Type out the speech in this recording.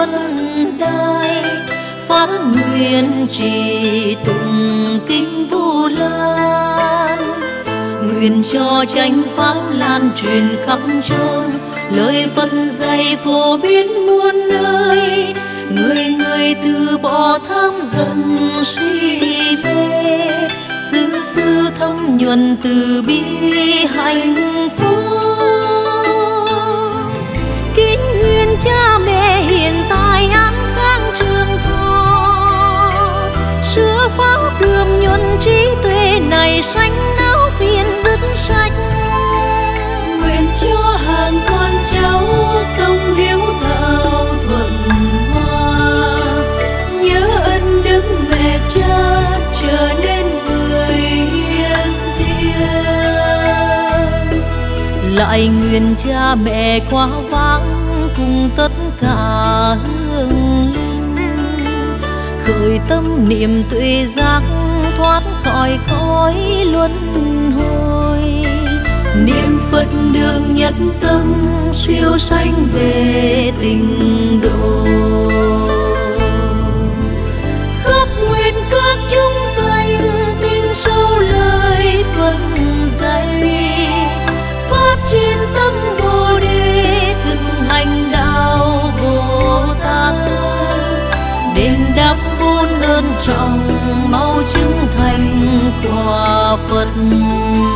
đất đai, phát nguyện trì tụng kinh Vu Lan. Nguyện cho chánh pháp lan truyền khắp chốn, lời Phật dạy phổ biến muôn nơi. Người người từ bỏ tham giận si mê, sự sự thấm nhuần từ bi hạnh phúc. Kính nguyện cha mẹ hiện tại an khang trường thọ, sửa pháp đường nhuần trí tuệ này sanh não phiền dứt sạch. Nguyện cho hàng con cháu sống hiếu thảo thuận hòa, nhớ ân đức mẹ cha trở nên người hiền thiện. Lại nguyện cha mẹ quá vãng cùng tất cả hương linh, khởi tâm niệm tuệ giác thoát khỏi cõi luân hồi. Niệm Phật đường nhất tâm siêu sanh về tịnh độ, khắp nguyện các chúng sanh tin sâu lời Phật dạy, phát triển tâm Bồ Đề thực hành đạo Bồ Tát, đền đáp muôn ơn trọng mau chứng thành quả Phật.